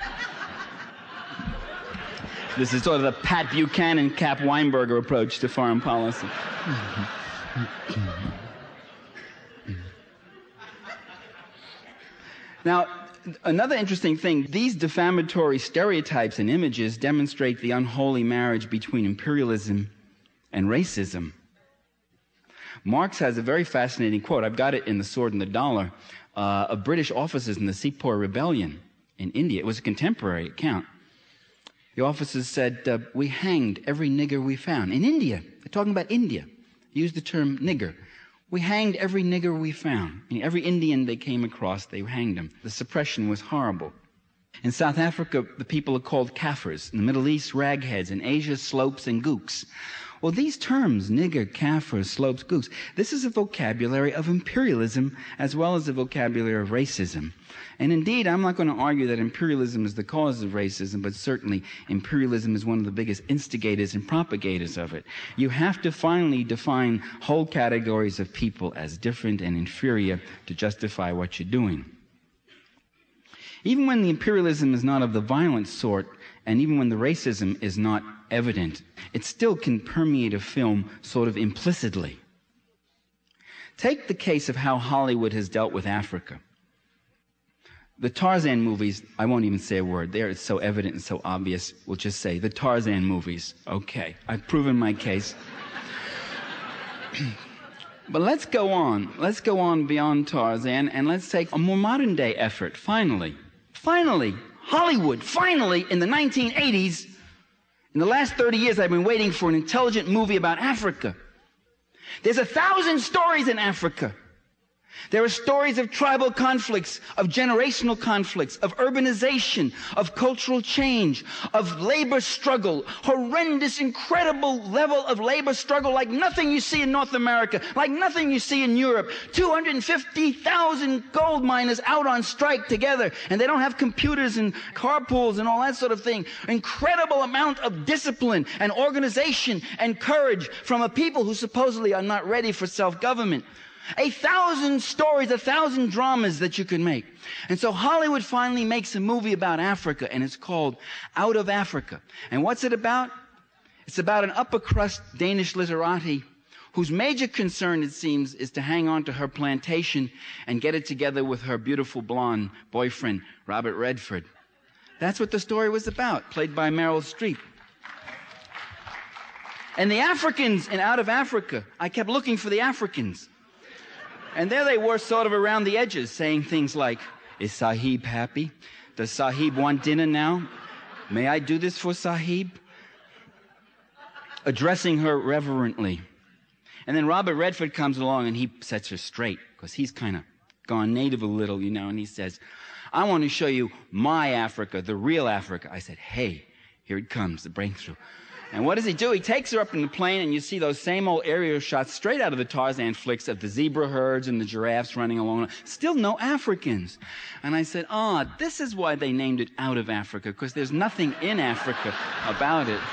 This is sort of the Pat Buchanan, Cap Weinberger approach to foreign policy. Now, another interesting thing, these defamatory stereotypes and images demonstrate the unholy marriage between imperialism and racism. Marx has a very fascinating quote. I've got it in The Sword and the Dollar, uh, of British officers in the Sepoy Rebellion in India. It was a contemporary account. The officers said, uh, "We hanged every nigger we found." In India, they're talking about India. Used the term nigger. "We hanged every nigger we found." I mean, every Indian they came across, they hanged him. The suppression was horrible. In South Africa, the people are called Kafirs. In the Middle East, ragheads. In Asia, slopes and gooks. Well, these terms, nigger, kafir, slopes, gooks, this is a vocabulary of imperialism as well as a vocabulary of racism. And indeed, I'm not going to argue that imperialism is the cause of racism, but certainly imperialism is one of the biggest instigators and propagators of it. You have to finally define whole categories of people as different and inferior to justify what you're doing. Even when the imperialism is not of the violent sort, and even when the racism is not evident, it still can permeate a film sort of implicitly. Take the case of how Hollywood has dealt with Africa. The Tarzan movies, I won't even say a word there, it's so evident and so obvious, we'll just say the Tarzan movies. Okay, I've proven my case. But let's go on. Let's go on beyond Tarzan, and let's take a more modern day effort, finally. Finally, Hollywood, finally, in the nineteen eighties, in the last thirty years, I've been waiting for an intelligent movie about Africa. There's a thousand stories in Africa. There are stories of tribal conflicts, of generational conflicts, of urbanization, of cultural change, of labor struggle, horrendous, incredible level of labor struggle like nothing you see in North America, like nothing you see in Europe. two hundred fifty thousand gold miners out on strike together, and they don't have computers and carpools and all that sort of thing. Incredible amount of discipline and organization and courage from a people who supposedly are not ready for self-government. A thousand stories, a thousand dramas that you could make. And so Hollywood finally makes a movie about Africa, and it's called Out of Africa. And what's it about? It's about an upper crust Danish literati whose major concern, it seems, is to hang on to her plantation and get it together with her beautiful blonde boyfriend, Robert Redford. That's what the story was about, played by Meryl Streep. And the Africans in Out of Africa, I kept looking for the Africans. And there they were, sort of around the edges, saying things like, "Is Sahib happy? Does Sahib want dinner now? May I do this for Sahib?" Addressing her reverently. And then Robert Redford comes along and he sets her straight, because he's kind of gone native a little, you know, and he says, "I want to show you my Africa, the real Africa." I said, "Hey, here it comes, the breakthrough." And what does he do? He takes her up in the plane, and you see those same old aerial shots straight out of the Tarzan flicks of the zebra herds and the giraffes running along. Still no Africans. And I said, ah, oh, this is why they named it Out of Africa, because there's nothing in Africa about it.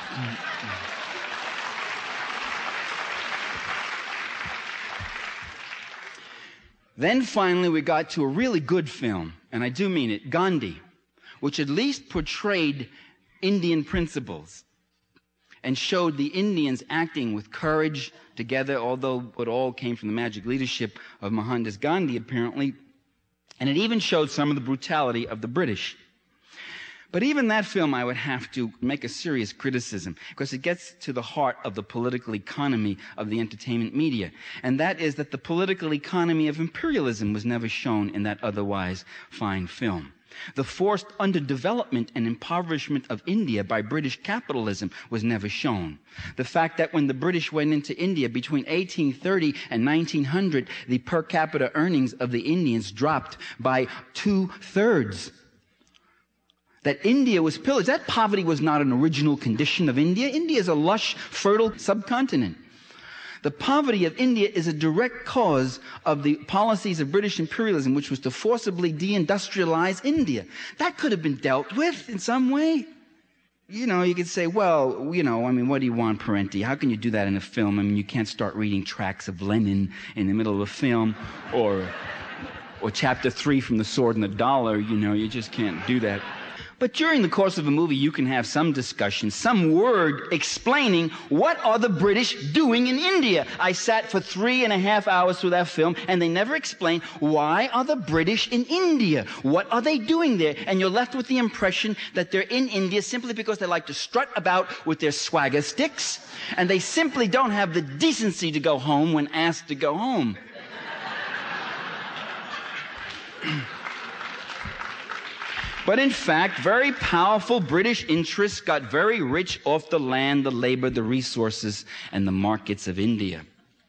Then finally we got to a really good film, and I do mean it, Gandhi, which at least portrayed Indian principles and showed the Indians acting with courage together, although it all came from the magic leadership of Mohandas Gandhi, apparently. And it even showed some of the brutality of the British. But even that film, I would have to make a serious criticism, because it gets to the heart of the political economy of the entertainment media. And that is that the political economy of imperialism was never shown in that otherwise fine film. The forced underdevelopment and impoverishment of India by British capitalism was never shown. The fact that when the British went into India between eighteen thirty and nineteen hundred, the per capita earnings of the Indians dropped by two-thirds. That India was pillaged. That poverty was not an original condition of India. India is a lush, fertile subcontinent. The poverty of India is a direct cause of the policies of British imperialism, which was to forcibly deindustrialize India. That could have been dealt with in some way. You know, you could say, well, you know, I mean, what do you want, Parenti? How can you do that in a film? I mean, you can't start reading tracts of Lenin in the middle of a film, or, or chapter three from The Sword and the Dollar. You know, you just can't do that. But during the course of a movie, you can have some discussion, some word explaining what are the British doing in India. I sat for three and a half hours through that film, and they never explain why are the British in India? What are they doing there? And you're left with the impression that they're in India simply because they like to strut about with their swagger sticks, and they simply don't have the decency to go home when asked to go home. But in fact, very powerful British interests got very rich off the land, the labor, the resources, and the markets of India.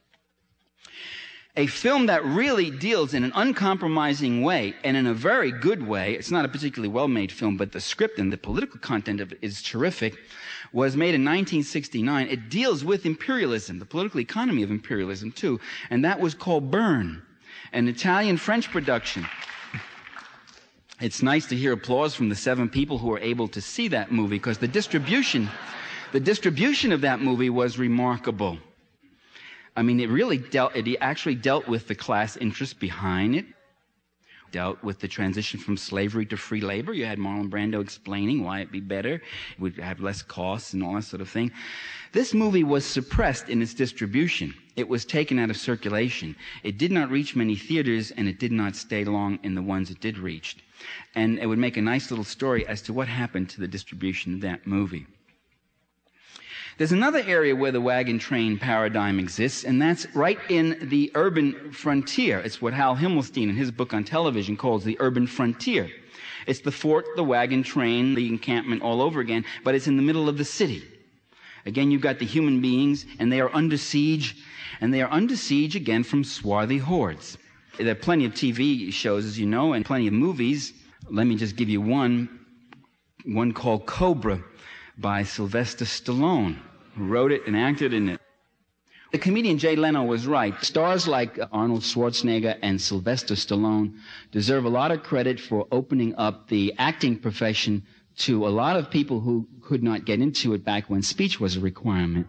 A film that really deals in an uncompromising way, and in a very good way, it's not a particularly well-made film, but the script and the political content of it is terrific, was made in nineteen sixty-nine. It deals with imperialism, the political economy of imperialism too, and that was called Burn, an Italian-French production. It's nice to hear applause from the seven people who were able to see that movie, because the distribution, the distribution of that movie was remarkable. I mean, it really dealt, it actually dealt with the class interest behind it, dealt with the transition from slavery to free labor. You had Marlon Brando explaining why it'd be better, it would have less costs and all that sort of thing. This movie was suppressed in its distribution. It was taken out of circulation. It did not reach many theaters, and it did not stay long in the ones it did reach. And it would make a nice little story as to what happened to the distribution of that movie. There's another area where the wagon train paradigm exists, and that's right in the urban frontier. It's what Hal Himmelstein in his book on television calls the urban frontier. It's the fort, the wagon train, the encampment all over again, but it's in the middle of the city. Again, you've got the human beings, and they are under siege, and they are under siege again from swarthy hordes. There are plenty of T V shows, as you know, and plenty of movies. Let me just give you one, one called Cobra by Sylvester Stallone, who wrote it and acted in it. The comedian Jay Leno was right. Stars like Arnold Schwarzenegger and Sylvester Stallone deserve a lot of credit for opening up the acting profession to a lot of people who could not get into it back when speech was a requirement.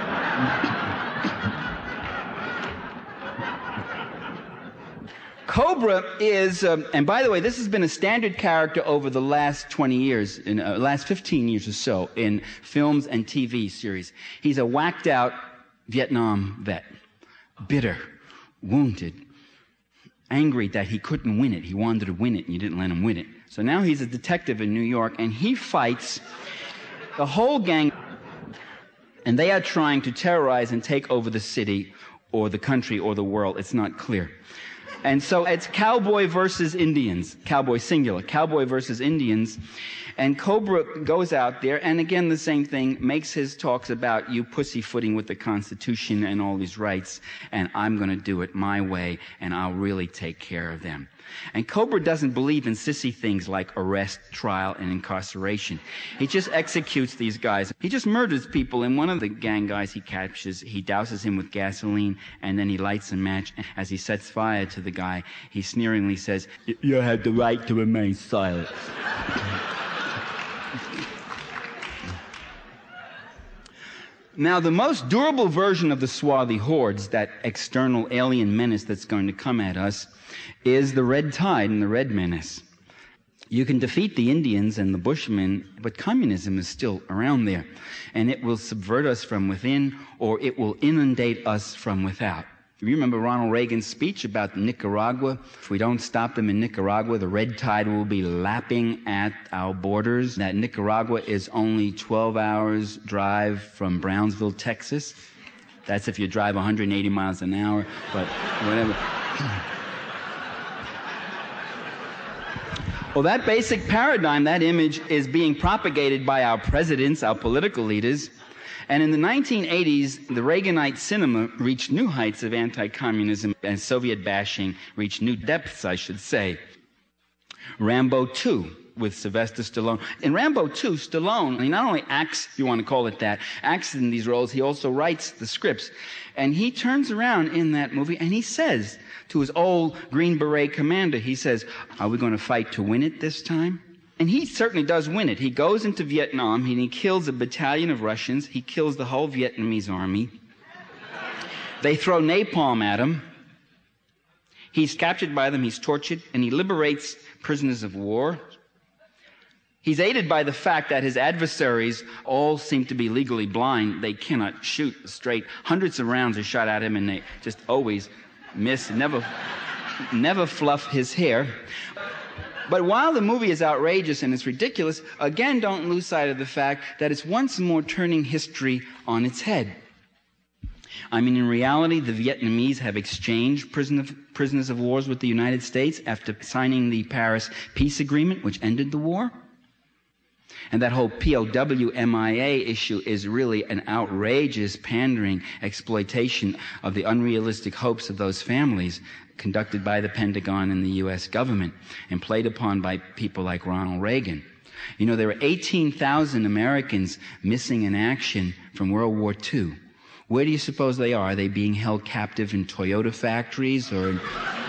Cobra is, um, and by the way, this has been a standard character over the last twenty years, in uh, last fifteen years or so, in films and T V series. He's a whacked-out Vietnam vet, bitter, wounded, angry that he couldn't win it. He wanted to win it, and you didn't let him win it. So now he's a detective in New York, and he fights the whole gang, and they are trying to terrorize and take over the city or the country or the world. It's not clear. And so it's cowboy versus Indians, cowboy singular, cowboy versus Indians. And Cobra goes out there, and again the same thing, makes his talks about you pussyfooting with the Constitution and all these rights, and I'm going to do it my way, and I'll really take care of them. And Cobra doesn't believe in sissy things like arrest, trial, and incarceration. He just executes these guys. He just murders people, and one of the gang guys he captures, he douses him with gasoline, and then he lights a match. As he sets fire to the guy, he sneeringly says, "You have the right to remain silent." Now, the most durable version of the swarthy hordes, that external alien menace that's going to come at us, is the red tide and the red menace. You can defeat the Indians and the Bushmen, but communism is still around there, and it will subvert us from within, or it will inundate us from without. You remember Ronald Reagan's speech about Nicaragua? If we don't stop them in Nicaragua, the red tide will be lapping at our borders. That Nicaragua is only twelve hours drive from Brownsville, Texas. That's if you drive one hundred eighty miles an hour, but whatever. Well, that basic paradigm, that image, is being propagated by our presidents, our political leaders. And in the nineteen eighties, the Reaganite cinema reached new heights of anti-communism, and Soviet bashing reached new depths, I should say. Rambo two with Sylvester Stallone. In Rambo two, Stallone, he not only acts, if you want to call it that, acts in these roles, he also writes the scripts. And he turns around in that movie and he says to his old Green Beret commander, he says, "Are we going to fight to win it this time?" And he certainly does win it. He goes into Vietnam, and he kills a battalion of Russians. He kills the whole Vietnamese army. They throw napalm at him. He's captured by them, he's tortured, and he liberates prisoners of war. He's aided by the fact that his adversaries all seem to be legally blind. They cannot shoot straight. Hundreds of rounds are shot at him, and they just always miss, never, never fluff his hair. But while the movie is outrageous and it's ridiculous, again, don't lose sight of the fact that it's once more turning history on its head. I mean, in reality, the Vietnamese have exchanged prison of, prisoners of war with the United States after signing the Paris Peace Agreement, which ended the war. And that whole P O W M I A issue is really an outrageous, pandering exploitation of the unrealistic hopes of those families, conducted by the Pentagon and the U S government, and played upon by people like Ronald Reagan. You know, there were eighteen thousand Americans missing in action from World War Two. Where do you suppose they are? Are they being held captive in Toyota factories or in,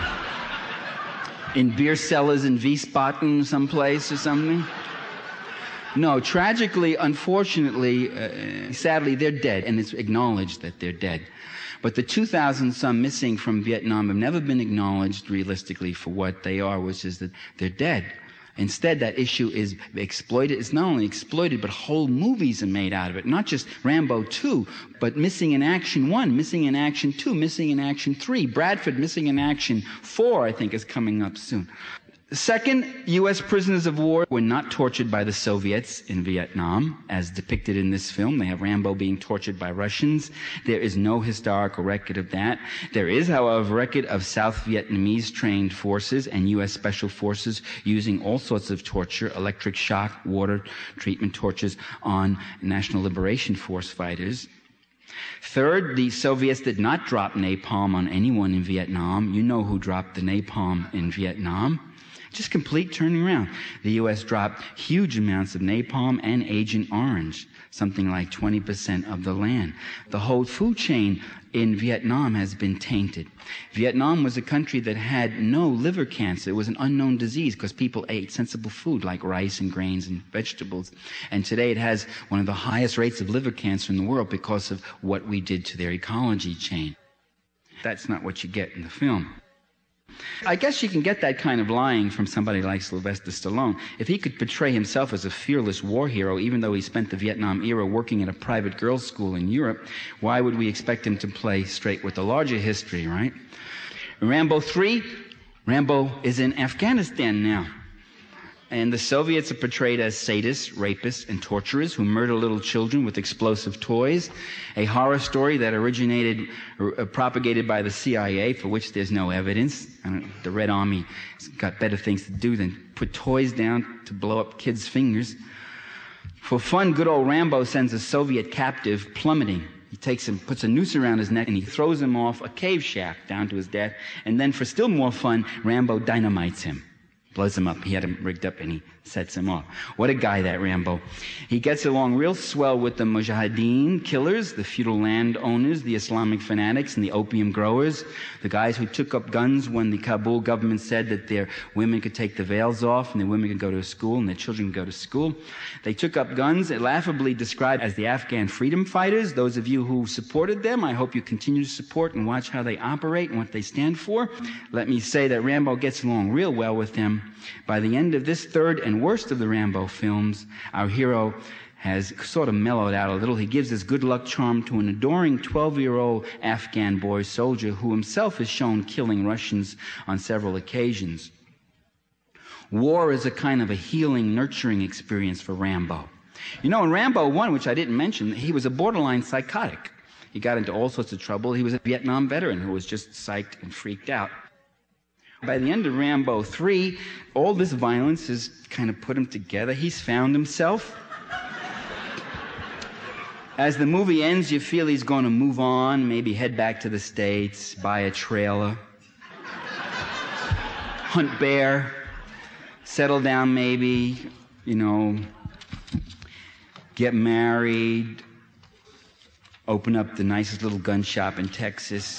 in beer cellars in Wiesbaden someplace or something? No, tragically, unfortunately, uh, sadly, they're dead, and it's acknowledged that they're dead. But the two thousand some missing from Vietnam have never been acknowledged realistically for what they are, which is that they're dead. Instead, that issue is exploited. It's not only exploited, but whole movies are made out of it. Not just Rambo two, but Missing in Action one, Missing in Action two, Missing in Action three, Bradford Missing in Action four, I think, is coming up soon. Second, U S prisoners of war were not tortured by the Soviets in Vietnam, as depicted in this film. They have Rambo being tortured by Russians. There is no historical record of that. There is, however, a record of South Vietnamese trained forces and U S special forces using all sorts of torture, electric shock, water treatment tortures on National Liberation Force fighters. Third, the Soviets did not drop napalm on anyone in Vietnam. You know who dropped the napalm in Vietnam. Just complete turning around. The U S dropped huge amounts of napalm and Agent Orange, something like twenty percent of the land. The whole food chain in Vietnam has been tainted. Vietnam was a country that had no liver cancer. It was an unknown disease because people ate sensible food like rice and grains and vegetables. And today it has one of the highest rates of liver cancer in the world because of what we did to their ecology chain. That's not what you get in the film. I guess you can get that kind of lying from somebody like Sylvester Stallone. If he could portray himself as a fearless war hero, even though he spent the Vietnam era working at a private girls' school in Europe, why would we expect him to play straight with the larger history, right? Rambo three, Rambo is in Afghanistan now. And the Soviets are portrayed as sadists, rapists, and torturers who murder little children with explosive toys. A horror story that originated, uh, propagated by the C I A, for which there's no evidence. I don't, the Red Army has got better things to do than put toys down to blow up kids' fingers. For fun, good old Rambo sends a Soviet captive plummeting. He takes him, puts a noose around his neck, and he throws him off a cave shaft down to his death. And then, for still more fun, Rambo dynamites him. Blows him up. He had him rigged up and he sets him off. What a guy, that Rambo. He gets along real swell with the Mujahideen killers, the feudal landowners, the Islamic fanatics, and the opium growers, the guys who took up guns when the Kabul government said that their women could take the veils off and their women could go to school and their children could go to school. They took up guns, laughably described as the Afghan freedom fighters. Those of you who supported them, I hope you continue to support and watch how they operate and what they stand for. Let me say that Rambo gets along real well with them. By the end of this third and worst of the Rambo films, our hero has sort of mellowed out a little. He gives his good luck charm to an adoring twelve-year-old Afghan boy soldier who himself is shown killing Russians on several occasions. War is a kind of a healing, nurturing experience for Rambo. You know, in Rambo one, which I didn't mention, he was a borderline psychotic. He got into all sorts of trouble. He was a Vietnam veteran who was just psyched and freaked out. By the end of Rambo three, all this violence has kind of put him together. He's found himself. As the movie ends, you feel he's going to move on, maybe head back to the States, buy a trailer, hunt bear, settle down maybe, you know, get married, open up the nicest little gun shop in Texas.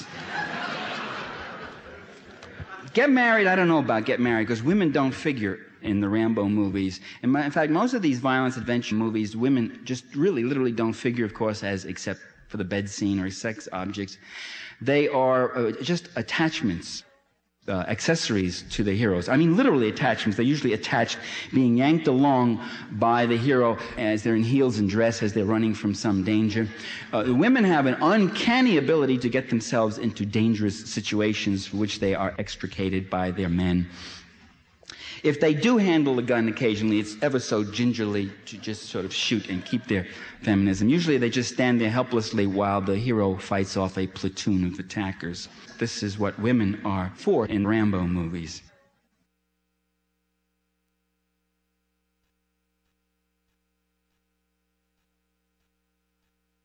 Get married, I don't know about get married, because women don't figure in the Rambo movies. In, my, in fact, most of these violence adventure movies, women just really, literally don't figure, of course, as except for the bed scene or sex objects. They are uh, just attachments, uh, accessories to the heroes. I mean, literally attachments. They're usually attached, being yanked along by the hero as they're in heels and dress, as they're running from some danger. Uh, the women have an uncanny ability to get themselves into dangerous situations for which they are extricated by their men. If they do handle a gun occasionally, it's ever so gingerly to just sort of shoot and keep their feminism. Usually they just stand there helplessly while the hero fights off a platoon of attackers. This is what women are for in Rambo movies.